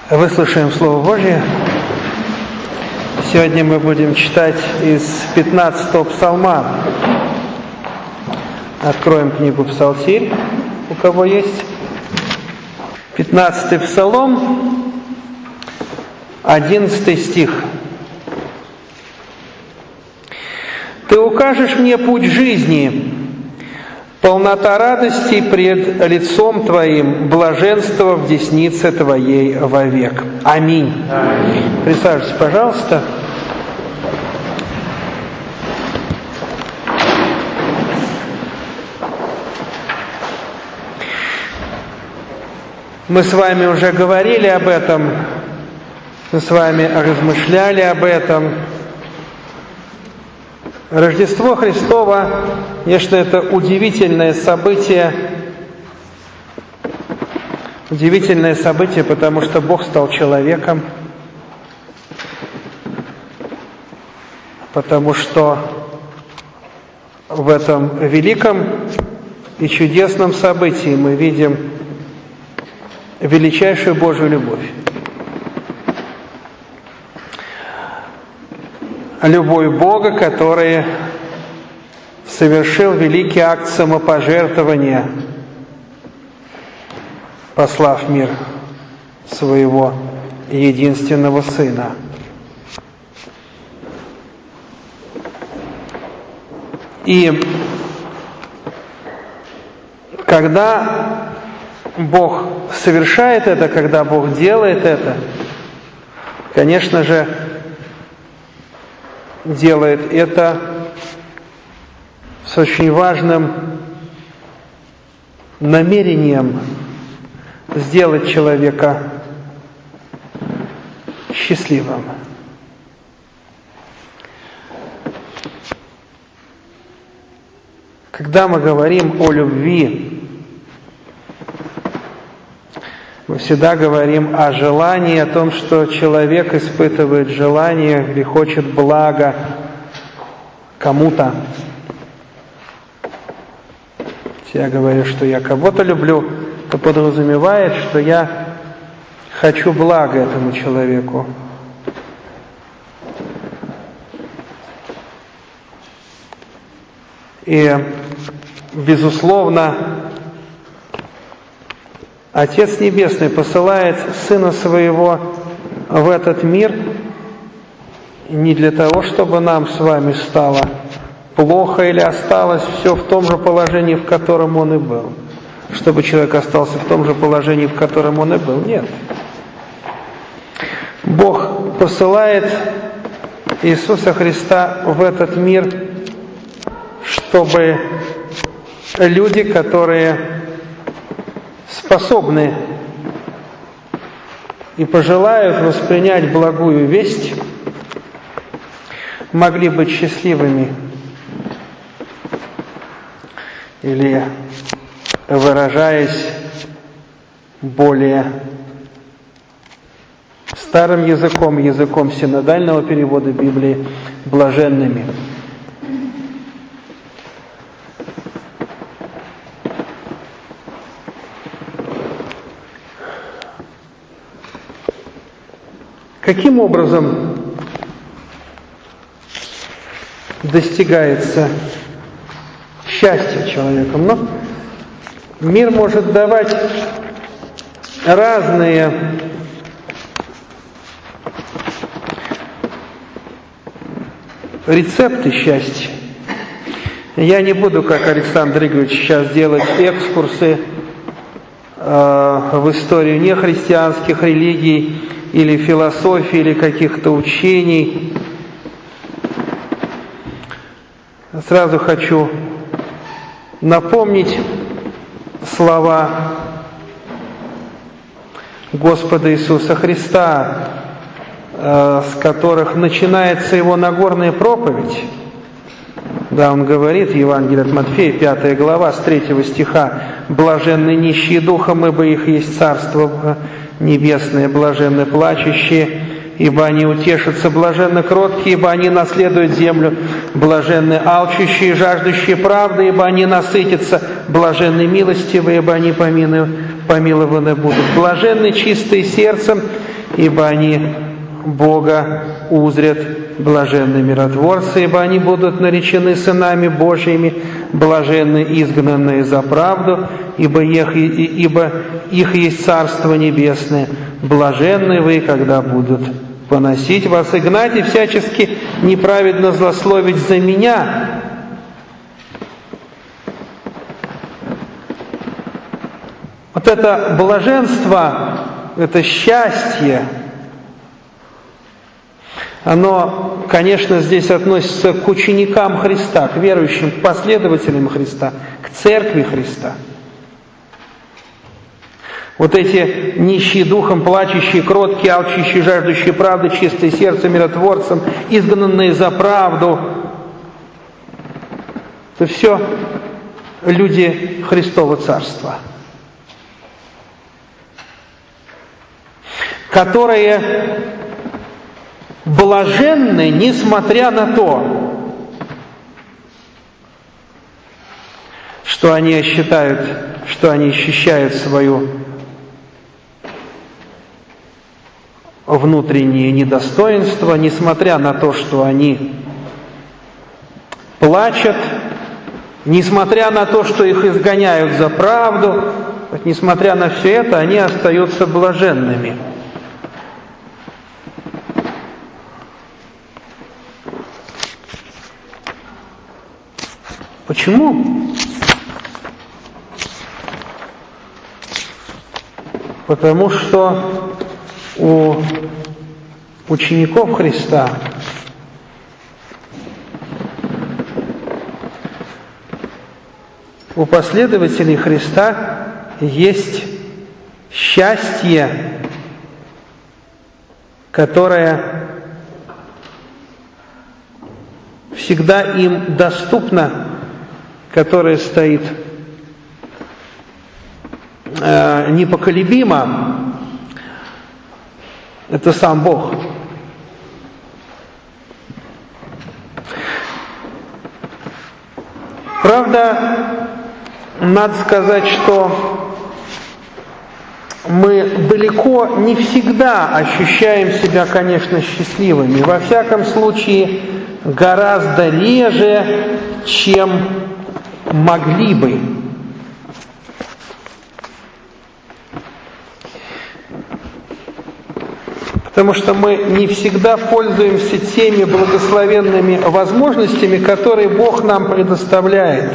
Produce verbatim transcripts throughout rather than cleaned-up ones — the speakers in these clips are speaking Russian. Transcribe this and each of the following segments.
Выслушаем Слово Божье. Сегодня мы будем читать из пятнадцатого псалма. Откроем книгу Псалтирь, у кого есть. пятнадцатый псалом, одиннадцатый стих. «Ты укажешь мне путь жизни, полнота радости пред лицом Твоим, блаженство в деснице Твоей вовек». Аминь. Аминь. Присаживайтесь, пожалуйста. Мы с вами уже говорили об этом, мы с вами размышляли об этом. Рождество Христово, конечно, это удивительное событие. Удивительное событие, потому что Бог стал человеком. Потому что в этом великом и чудесном событии мы видим величайшую Божью любовь. Любовь Бога, который совершил великий акт самопожертвования, послав в мир своего единственного Сына. И когда Бог совершает это, когда Бог делает это, конечно же, делает это с очень важным намерением сделать человека счастливым. Когда мы говорим о любви, мы всегда говорим о желании, о том, что человек испытывает желание или хочет блага кому-то. Если я говорю, что я кого-то люблю, то подразумевает, что я хочу блага этому человеку. И, безусловно, Отец Небесный посылает Сына Своего в этот мир не для того, чтобы нам с вами стало плохо или осталось все в том же положении, в котором Он и был. Чтобы человек остался в том же положении, в котором он и был. Нет. Бог посылает Иисуса Христа в этот мир, чтобы люди, которые способны и пожелают воспринять благую весть, могли быть счастливыми. Или, выражаясь более старым языком, языком синодального перевода Библии, блаженными. Каким образом достигается счастье человеком? Но мир может давать разные рецепты счастья. Я не буду, как Александр Игоревич, сейчас делать экскурсы э, в историю нехристианских религий или философии, или каких-то учений. Сразу хочу напомнить слова Господа Иисуса Христа, э, с которых начинается Его Нагорная проповедь. Да, Он говорит в Евангелии от Матфея, пятая глава, с третьего стиха: «Блаженны нищие духом, ибо их есть Царство Небесное, блаженны плачущие, ибо они утешатся, блаженны кроткие, ибо они наследуют землю, блаженны алчущие и жаждущие правды, ибо они насытятся, блаженны милостивые, ибо они помилованы будут, блаженны чистые сердцем, ибо они Бога узрят, блаженны миротворцы, ибо они будут наречены сынами Божьими, блаженны изгнанные за правду, ибо их, ибо их есть Царство Небесное, блаженны вы, когда будут поносить вас и гнать, и всячески неправедно злословить за меня. Вот это блаженство, это счастье, оно, конечно, здесь относится к ученикам Христа, к верующим, к последователям Христа, к церкви Христа. Вот эти нищие духом, плачущие, кроткие, алчущие, жаждущие правды, чистые сердцем, миротворцем, изгнанные за правду. Это все люди Христова Царства, которые блаженны, несмотря на то, что они считают, что они ощущают свою внутреннее недостоинство, несмотря на то, что они плачут, несмотря на то, что их изгоняют за правду, несмотря на все это, они остаются блаженными. Почему? Потому что у учеников Христа у последователей Христа есть счастье, которое всегда им доступно, которое стоит э, непоколебимо. Это сам Бог. Правда, надо сказать, что мы далеко не всегда ощущаем себя, конечно, счастливыми. Во всяком случае, гораздо реже, чем могли бы. Потому что мы не всегда пользуемся теми благословенными возможностями, которые Бог нам предоставляет.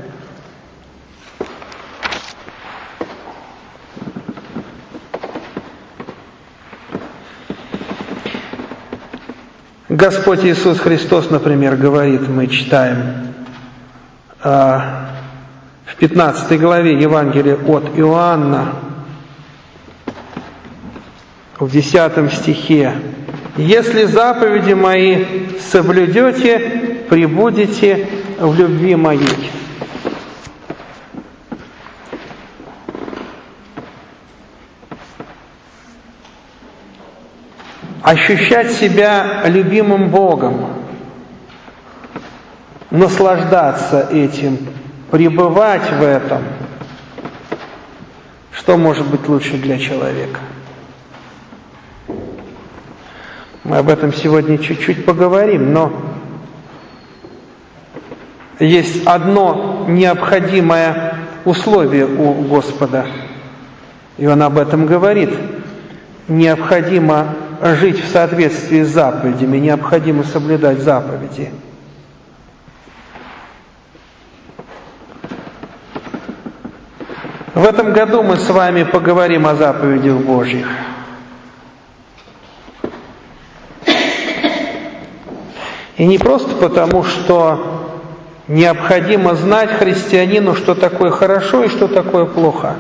Господь Иисус Христос, например, говорит, мы читаем э, в пятнадцатой главе Евангелия от Иоанна, в десятом стихе: «Если заповеди мои соблюдете, пребудете в любви моей». Ощущать себя любимым Богом, наслаждаться этим, пребывать в этом, что может быть лучше для человека? Мы об этом сегодня чуть-чуть поговорим, но есть одно необходимое условие у Господа, и Он об этом говорит. Необходимо жить в соответствии с заповедями, необходимо соблюдать заповеди. В этом году мы с вами поговорим о заповедях Божьих. И не просто потому, что необходимо знать христианину, что такое хорошо и что такое плохо,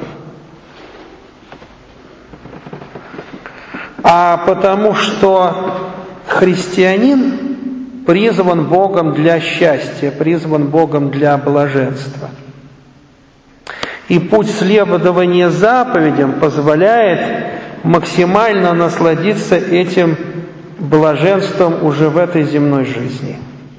а потому что христианин призван Богом для счастья, призван Богом для блаженства. И путь следования заповедям позволяет максимально насладиться этим блаженством уже в этой земной жизни.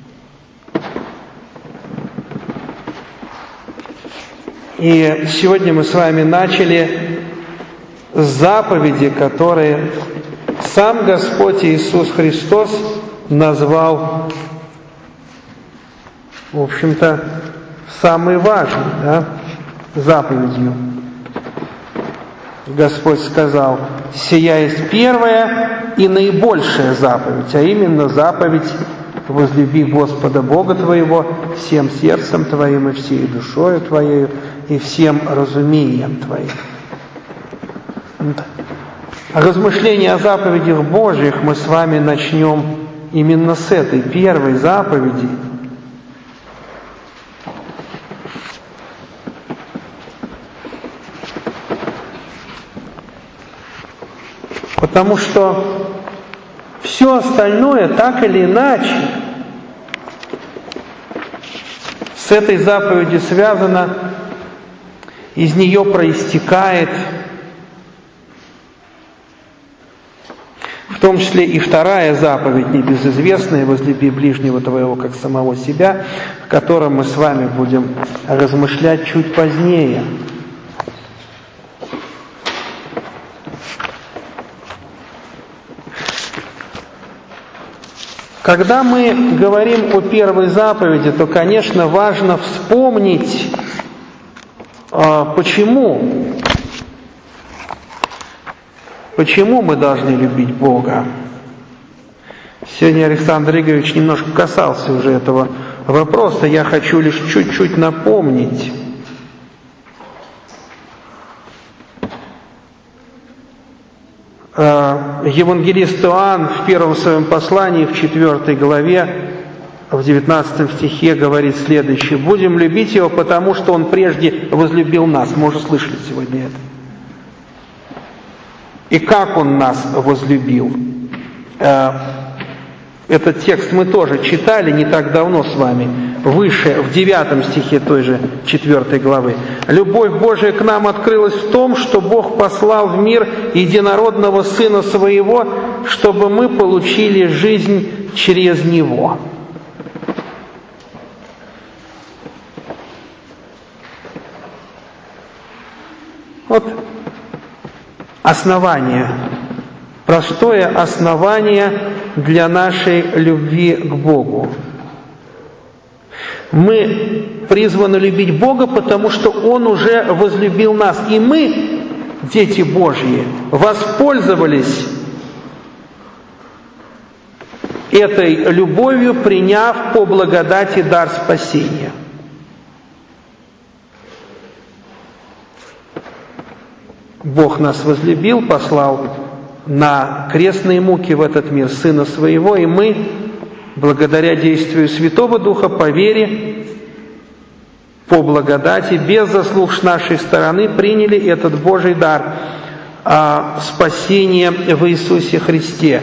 И сегодня мы с вами начали с заповеди, которые сам Господь Иисус Христос назвал, в общем-то, самой важной, да, заповедью. Господь сказал: «Сия есть первая и наибольшая заповедь», а именно заповедь: «Возлюби Господа Бога твоего всем сердцем твоим и всей душою твоею и всем разумением твоим». Размышления о заповедях Божьих мы с вами начнем именно с этой первой заповеди. Потому что все остальное так или иначе с этой заповедью связано, из нее проистекает, в том числе и вторая заповедь, небезызвестная: «Возлюби ближнего твоего, как самого себя», о котором мы с вами будем размышлять чуть позднее. Когда мы говорим о первой заповеди, то, конечно, важно вспомнить, почему, почему мы должны любить Бога. Сегодня Александр Игоревич немножко касался уже этого вопроса, я хочу лишь чуть-чуть напомнить. Евангелист Иоанн в первом своем послании, в четвёртой главе, в девятнадцатом стихе говорит следующее: «Будем любить Его, потому что Он прежде возлюбил нас». Мы уже слышали сегодня это. И как Он нас возлюбил? Этот текст мы тоже читали не так давно с вами, выше, в девятом стихе той же четвёртой главы. «Любовь Божия к нам открылась в том, что Бог послал в мир единородного Сына Своего, чтобы мы получили жизнь через Него». Вот основание, простое основание для нашей любви к Богу. Мы призваны любить Бога, потому что Он уже возлюбил нас. И мы, дети Божьи, воспользовались этой любовью, приняв по благодати дар спасения. Бог нас возлюбил, послал на крестные муки в этот мир Сына Своего, и мы, благодаря действию Святого Духа, по вере, по благодати, без заслуг с нашей стороны, приняли этот Божий дар а, спасения в Иисусе Христе.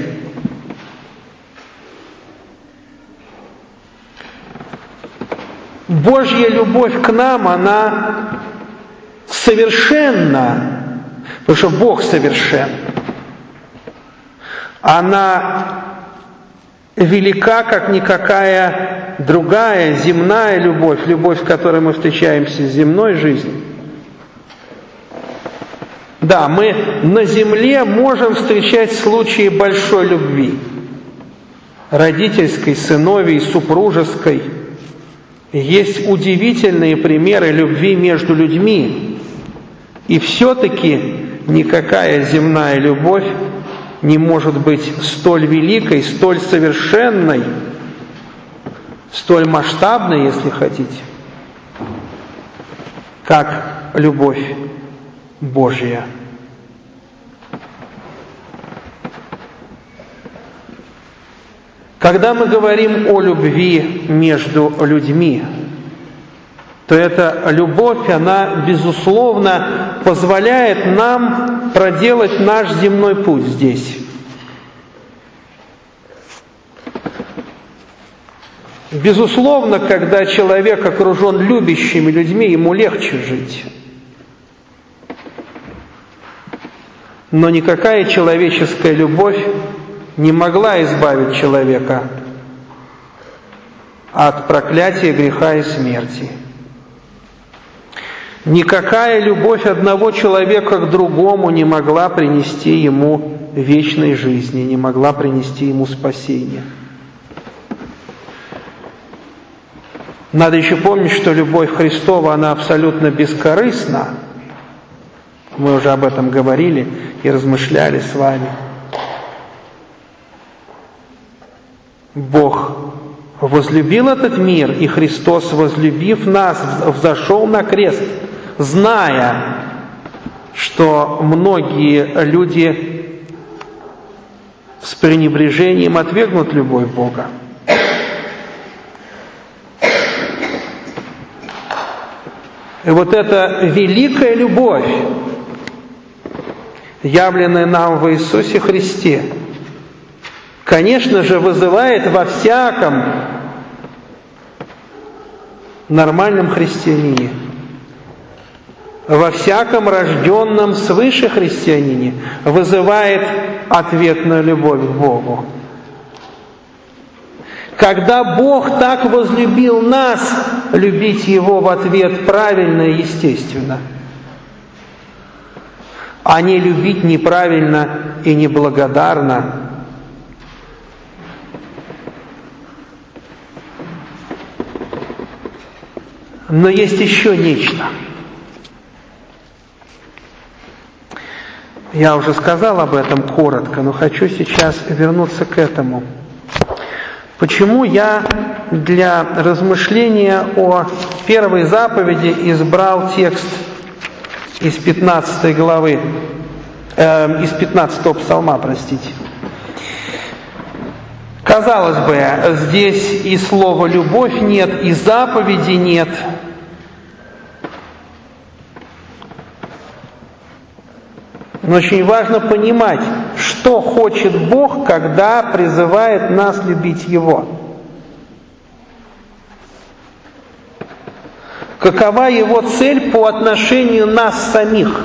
Божья любовь к нам, она совершенна, потому что Бог совершен. Она велика, как никакая другая земная любовь, любовь, в которой мы встречаемся в земной жизни. Да, мы на земле можем встречать случаи большой любви, родительской, сыновьей, супружеской. Есть удивительные примеры любви между людьми, и все-таки никакая земная любовь не может быть столь великой, столь совершенной, столь масштабной, если хотите, как любовь Божья. Когда мы говорим о любви между людьми, то эта любовь, она, безусловно, позволяет нам проделать наш земной путь здесь. Безусловно, когда человек окружен любящими людьми, ему легче жить. Но никакая человеческая любовь не могла избавить человека от проклятия, греха и смерти. Никакая любовь одного человека к другому не могла принести ему вечной жизни, не могла принести ему спасения. Надо еще помнить, что любовь Христова, она абсолютно бескорыстна. Мы уже об этом говорили и размышляли с вами. Бог возлюбил этот мир, и Христос, возлюбив нас, взошел на крест, зная, что многие люди с пренебрежением отвергнут любовь Бога. И вот эта великая любовь, явленная нам в Иисусе Христе, конечно же, вызывает во всяком нормальном христианине, во всяком рожденном свыше христианине, вызывает ответную любовь к Богу. Когда Бог так возлюбил нас, любить Его в ответ правильно и естественно, а не любить неправильно и неблагодарно. Но есть еще нечто. Я уже сказал об этом коротко, но хочу сейчас вернуться к этому. Почему я для размышления о первой заповеди избрал текст из пятнадцатой главы, э, из пятнадцатого псалма, простите. Казалось бы, здесь и слова «любовь» нет, и заповеди нет. Но очень важно понимать, что хочет Бог, когда призывает нас любить Его. Какова Его цель по отношению нас самих?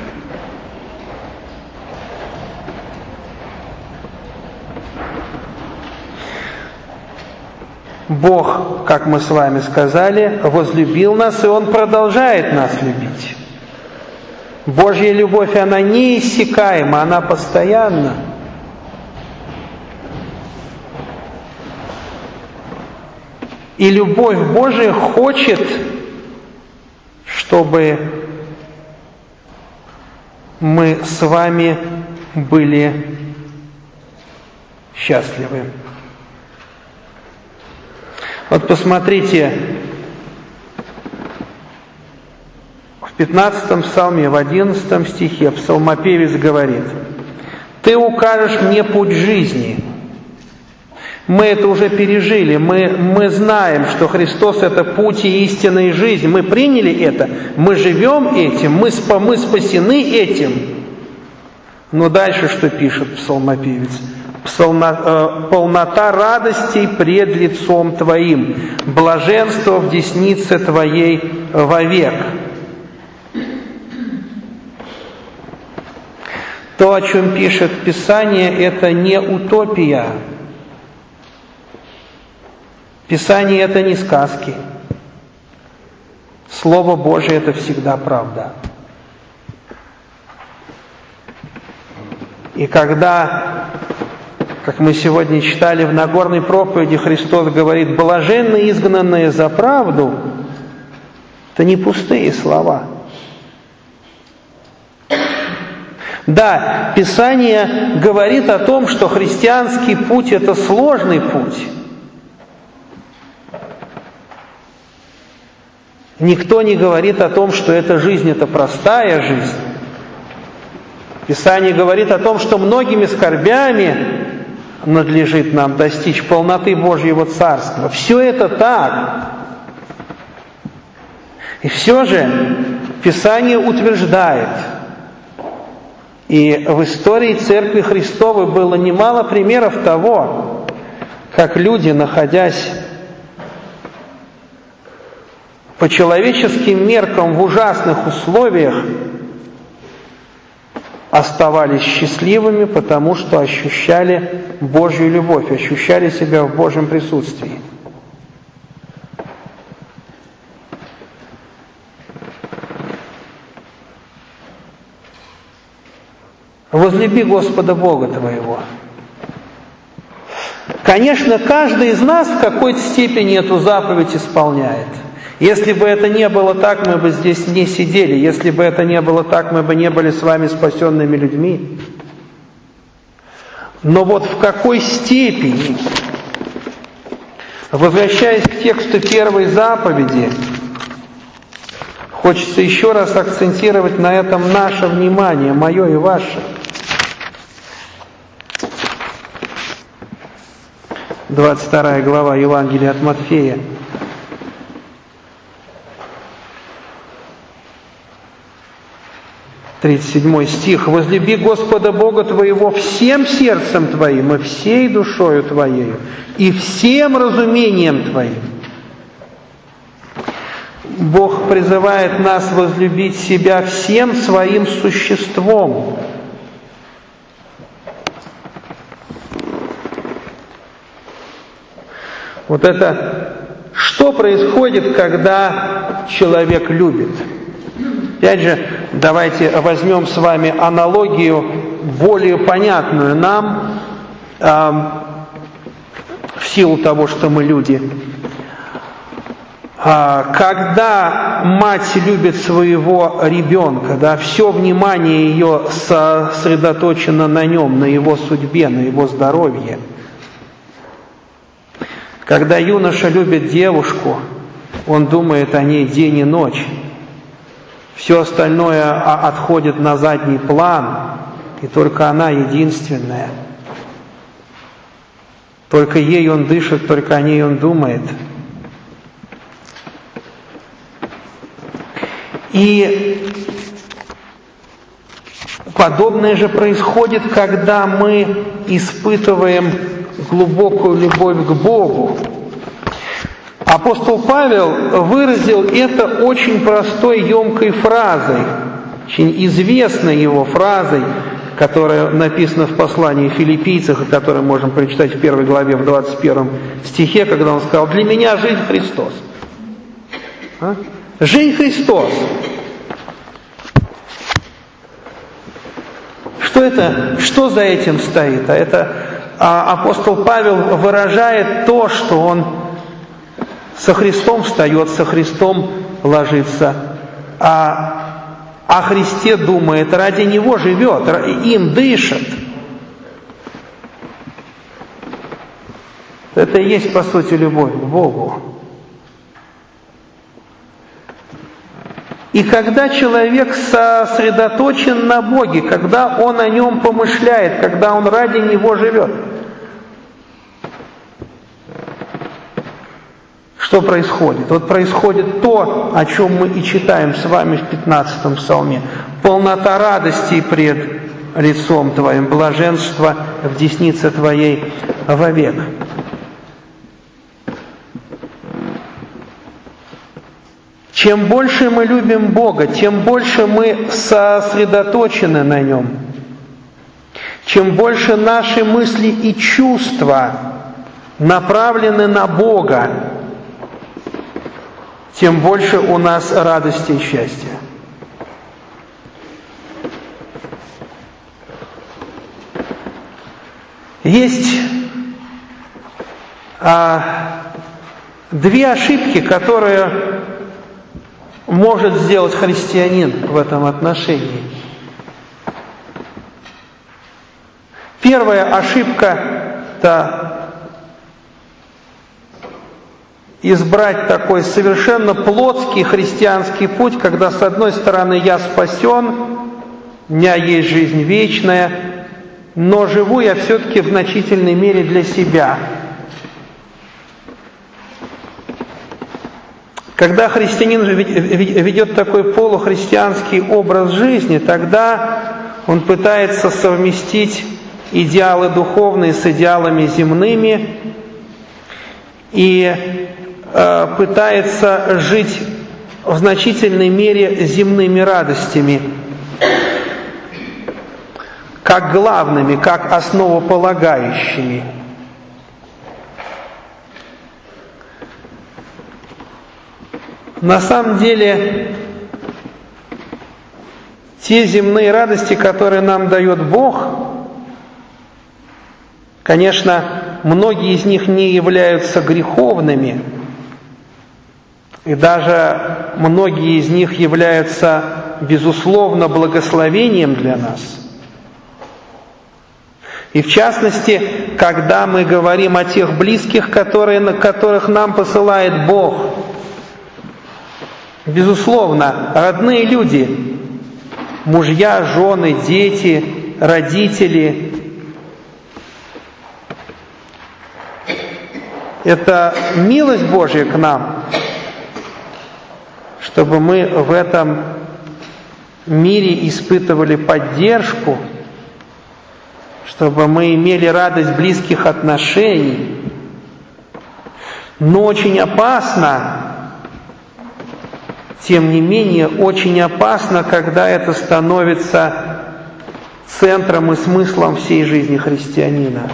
Бог, как мы с вами сказали, возлюбил нас, и Он продолжает нас любить. Божья любовь, она неиссякаема, она постоянна. И любовь Божия хочет, чтобы мы с вами были счастливы. Вот посмотрите, в пятнадцатом псалме, в одиннадцатом стихе псалмопевец говорит: «Ты укажешь мне путь жизни». Мы это уже пережили, мы, мы знаем, что Христос – это путь и истина и жизнь. Мы приняли это, мы живем этим, мы, спа, мы спасены этим. Но дальше что пишет псалмопевец? Псалма, э, «Полнота радостей пред лицом Твоим, блаженство в деснице Твоей вовек». То, о чем пишет Писание, это не утопия. Писание – это не сказки. Слово Божие – это всегда правда. И когда, как мы сегодня читали в Нагорной проповеди, Христос говорит: «Блаженны изгнанные за правду», это не пустые слова. Да, Писание говорит о том, что христианский путь – это сложный путь. Никто не говорит о том, что эта жизнь – это простая жизнь. Писание говорит о том, что многими скорбями надлежит нам достичь полноты Божьего Царства. Все это так. И все же Писание утверждает, и в истории Церкви Христовой было немало примеров того, как люди, находясь по человеческим меркам в ужасных условиях, оставались счастливыми, потому что ощущали Божью любовь, ощущали себя в Божьем присутствии. возлюби Господа Бога твоего. Конечно, каждый из нас в какой-то степени эту заповедь исполняет. Если бы это не было так, мы бы здесь не сидели. Если бы это не было так, мы бы не были с вами спасенными людьми. Но вот в какой степени, возвращаясь к тексту первой заповеди, хочется еще раз акцентировать на этом наше внимание, мое и ваше. двадцать вторая глава Евангелия от Матфея. тридцать седьмой стих. «Возлюби Господа Бога твоего всем сердцем твоим, и всей душою твоей, и всем разумением твоим». Бог призывает нас возлюбить себя всем своим существом. Вот это, что происходит, когда человек любит? Опять же, давайте возьмем с вами аналогию, более понятную нам, э, в силу того, что мы люди. Э, когда мать любит своего ребенка, да, все внимание ее сосредоточено на нем, на его судьбе, на его здоровье. Когда юноша любит девушку, он думает о ней день и ночь. Все остальное отходит на задний план, и только она единственная. Только ей он дышит, только о ней он думает. И подобное же происходит, когда мы испытываем глубокую любовь к Богу. Апостол Павел выразил это очень простой, емкой фразой, очень известной его фразой, которая написана в послании Филиппийцам, и которую можем прочитать в первой главе, в двадцать первом стихе, когда он сказал: «Для меня жизнь Христос». А? Жизнь Христос. Что это? Что за этим стоит? А это а апостол Павел выражает то, что он со Христом встает, со Христом ложится, а о Христе думает, ради Него живет, им дышит. Это и есть, по сути, любовь к Богу. И когда человек сосредоточен на Боге, когда он о Нем помышляет, когда он ради Него живет, что происходит? Вот происходит то, о чем мы и читаем с вами в пятнадцатом псалме. «Полнота радости пред лицом Твоим, блаженство в деснице Твоей вовек». Чем больше мы любим Бога, тем больше мы сосредоточены на Нем. Чем больше наши мысли и чувства направлены на Бога, тем больше у нас радости и счастья. Есть а, две ошибки, которые может сделать христианин в этом отношении. Первая ошибка – это избрать такой совершенно плотский христианский путь, когда с одной стороны я спасен, у меня есть жизнь вечная, но живу я все-таки в значительной мере для себя. Когда христианин ведет такой полухристианский образ жизни, тогда он пытается совместить идеалы духовные с идеалами земными и э, пытается жить в значительной мере земными радостями, как главными, как основополагающими. На самом деле, те земные радости, которые нам дает Бог, конечно, многие из них не являются греховными, и даже многие из них являются, безусловно, благословением для нас. И в частности, когда мы говорим о тех близких, которые, на которых нам посылает Бог, безусловно, родные люди, мужья, жены, дети, родители, это милость Божья к нам, чтобы мы в этом мире испытывали поддержку, чтобы мы имели радость близких отношений. Но очень опасно, тем не менее, очень опасно, когда это становится центром и смыслом всей жизни христианина.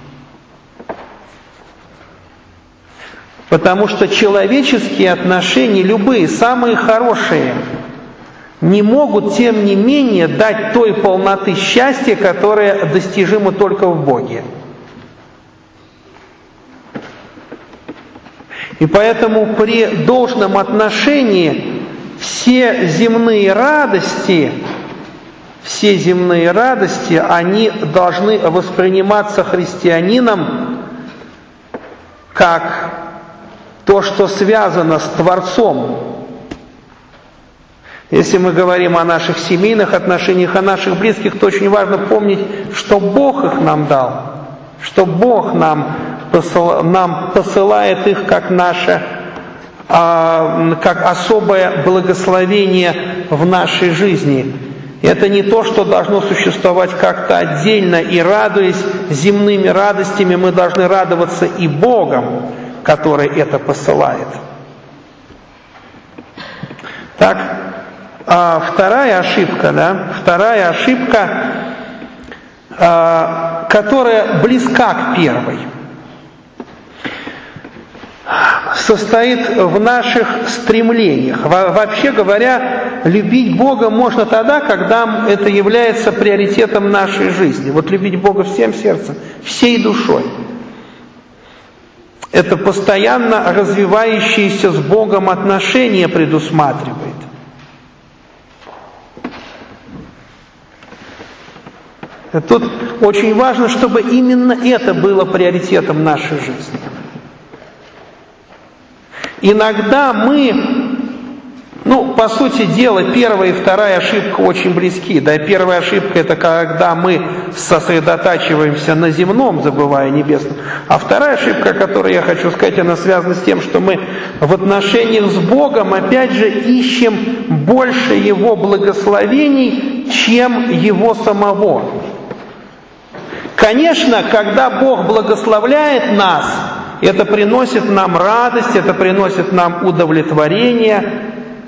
Потому что человеческие отношения, любые, самые хорошие, не могут, тем не менее, дать той полноты счастья, которая достижима только в Боге. И поэтому при должном отношении все земные радости, все земные радости, они должны восприниматься христианином как то, что связано с Творцом. Если мы говорим о наших семейных отношениях, о наших близких, то очень важно помнить, что Бог их нам дал, что Бог нам, посыл, нам посылает их как наше, а, как особое благословение в нашей жизни. Это не то, что должно существовать как-то отдельно, и радуясь земными радостями, мы должны радоваться и Богом, который это посылает. Так, а вторая ошибка, да, вторая ошибка, а, которая близка к первой, состоит в наших стремлениях. Во, вообще говоря, любить Бога можно тогда, когда это является приоритетом нашей жизни. Вот любить Бога всем сердцем, всей душой. Это постоянно развивающиеся с Богом отношения предусматривает. Тут очень важно, чтобы именно это было приоритетом нашей жизни. Иногда мы, ну, по сути дела, первая и вторая ошибка очень близки. Да, первая ошибка — это когда мы сосредотачиваемся на земном, забывая небесном. А вторая ошибка, о которой я хочу сказать, она связана с тем, что мы в отношениях с Богом, опять же, ищем больше Его благословений, чем Его самого. Конечно, когда Бог благословляет нас, это приносит нам радость, это приносит нам удовлетворение.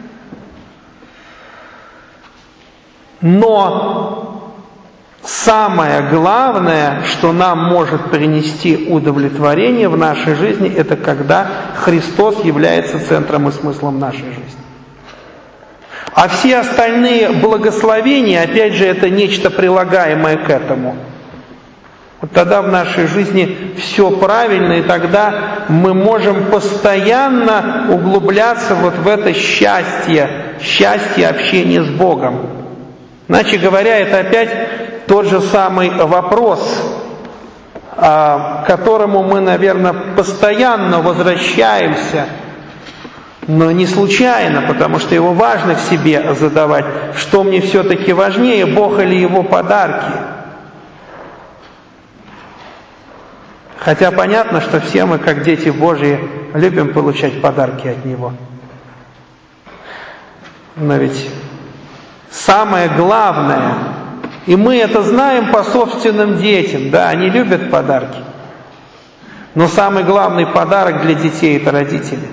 Но самое главное, что нам может принести удовлетворение в нашей жизни, это когда Христос является центром и смыслом нашей жизни. А все остальные благословения, опять же, это нечто прилагаемое к этому. Вот тогда в нашей жизни все правильно, и тогда мы можем постоянно углубляться вот в это счастье, счастье общения с Богом. Иначе говоря, это опять тот же самый вопрос, к которому мы, наверное, постоянно возвращаемся, но не случайно, потому что его важно в себе задавать, что мне все-таки важнее, Бог или Его подарки. Хотя понятно, что все мы, как дети Божьи, любим получать подарки от Него. Но ведь самое главное, и мы это знаем по собственным детям, да, они любят подарки. Но самый главный подарок для детей – это родители.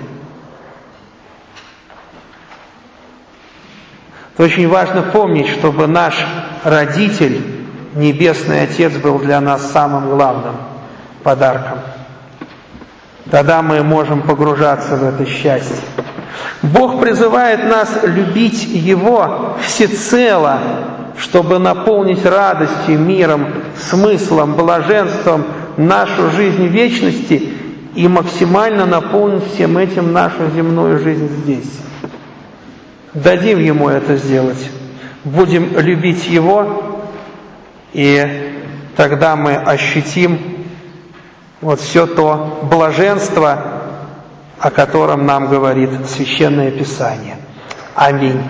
Это очень важно помнить, чтобы наш родитель, Небесный Отец, был для нас самым главным подарком. Тогда мы можем погружаться в это счастье. Бог призывает нас любить Его всецело, чтобы наполнить радостью, миром, смыслом, блаженством нашу жизнь вечности и максимально наполнить всем этим нашу земную жизнь здесь. Дадим Ему это сделать. Будем любить Его, и тогда мы ощутим вот все то блаженство, о котором нам говорит Священное Писание. Аминь.